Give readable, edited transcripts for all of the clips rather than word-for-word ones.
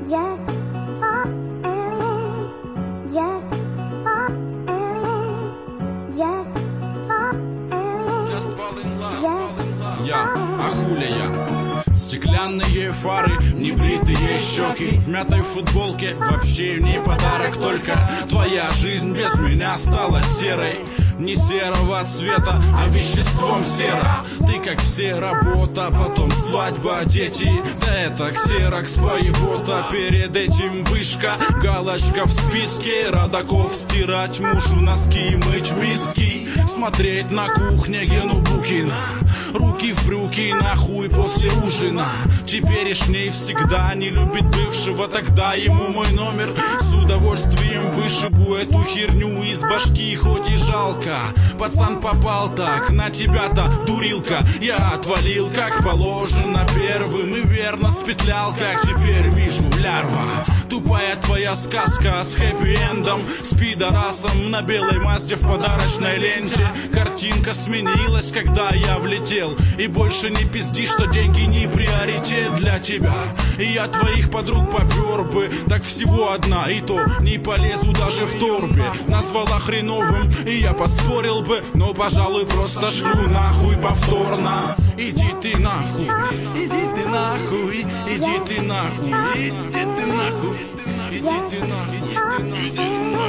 Стеклянные фары, небритые щеки, в мятой футболке, вообще не подарок. Только твоя жизнь без меня стала серой. Не серого цвета, а веществом сера. Ты как все, работа, потом свадьба, дети. Да это ксерокс поебота. Перед этим вышка, галочка в списке. Родаков стирать мужу носки, мыть миски. Смотреть на кухне Гену Букина. Руки в брюки, нахуй после ужина. Теперешний всегда не любит бывшего. Тогда ему мой номер. С удовольствием вышибу эту херню из башки, хоть и жалко. Пацан попал так, на тебя-то, дурилка. Я отвалил, как положено, первым. И верно спетлял, как теперь вижу, лярва. Тупая твоя сказка с хэппи-эндом, с пидорасом на белой Мазде в подарочной ленте. Картинка сменилась, когда я влетел. И больше не пизди, что деньги не приоритет для тебя. И я твоих подруг попер бы, так всего одна, и то не полезу даже в торбе. Назвала хреновым, и я поспорил бы, но, пожалуй, просто шлю нахуй повторно. Иди ты нахуй, иди ты нахуй, иди ты нахуй, иди ты нахуй, иди ты нахуй, иди ты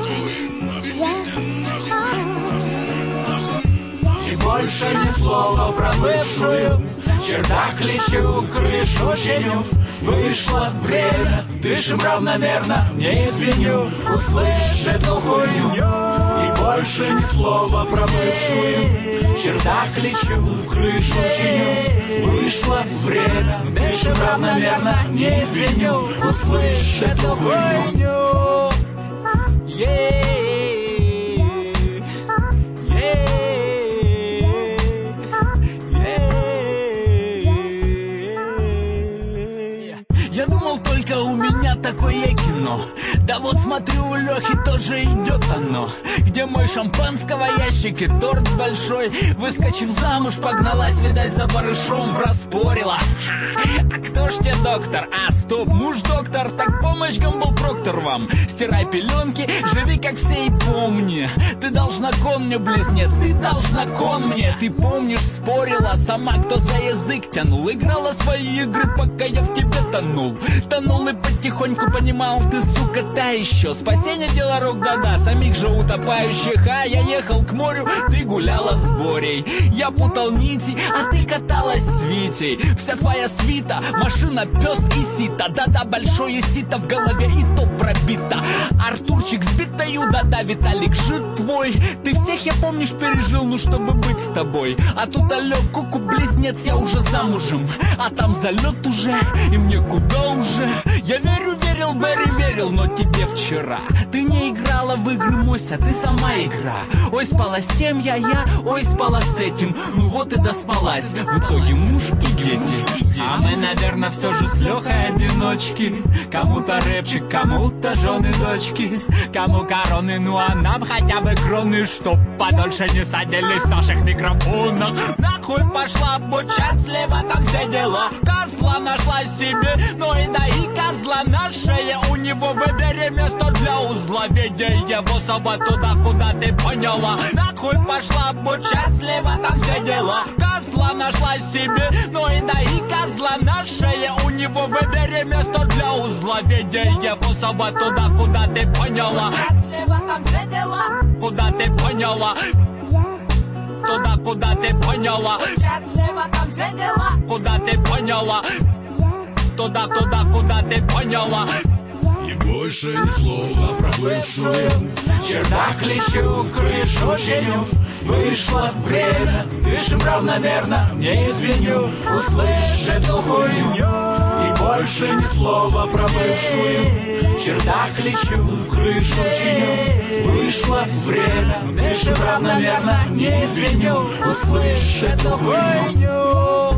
нахуй. И больше ни слова про бывшую, чердак лечу, крышу чиню. Вышло время, дышим равномерно, не извиню, услышь эту хуйню. И больше ни слова про бывшую, чердак лечу, крышу чиню. Вышло время, дышим равномерно, не извиню, услышь эту хуйню. Я думал, только у меня такое кино. Да вот смотрю, у Лехи тоже идет оно. Где мой шампанского ящик и торт большой. Выскочив замуж, погналась, видать, за барышом. Проспорила. А кто ж тебе доктор? А, стоп, муж доктор. Так помощь, Гамбл-Проктор вам. Стирай пеленки, живи как все и помни. Ты должна кон мне, близнец, ты должна кон мне. Ты помнишь, спорила сама, кто за язык тянул. Играла свои игры, пока я в тебе тонул. Тонул и потихоньку понимал, ты, сука, та еще. Спасение дело рук, да-да, самих же утопающих. А я ехал к морю, ты гуляла с Борей. Я путал нити, а ты каталась с Витей. Вся твоя свита, машина, пес и сито. Да-да, большое сито в голове и то пробито. Артурчик с битою, да-да, Виталик жид твой. Ты всех, я помнишь, пережил, ну чтобы быть с тобой. А тут алё, куку, близнец, я уже замужем. А там залет уже, и мне куда уже? Я верю, верил, верил, но тебе вчера. Ты не играла в игры, Мося, ты сама игра. Ой, спала с тем я, ой, спала с этим. Ну вот и доспалась, в итоге муж и дети. А мы, наверное, все же с Лехой одиночки. Кому-то рэпчик, кому-то жены, дочки. Кому короны, ну а нам хотя бы кроны, чтоб подольше не садились в наших микрофонах. Нахуй пошла, будь счастлива, там все дела. Козла нашла себе, но и да и козла на шее. У него выбери место для узла. Веди его собой туда, куда ты поняла. Нахуй пошла, будь счастлива, там все дела. Козла нашла себе, но и да и козла на шее. У него выбери место для узла. Веди его собой туда, куда ты поняла. Счастлива, там все дела. Куда ты поняла? Туда, куда ты поняла. Счастлива, там все дела. Куда ты поняла? Туда, куда ты поняла. И больше ни слова про бывшую. Чердак лечу, крышу чиню. Вышло время, дышим равномерно, не извиню, услышь эту хуйню. И больше ни слова про бывшую. Чердак лечу, крышу чиню. Вышло время, дышим равномерно, не извиню, услышь эту хуйню.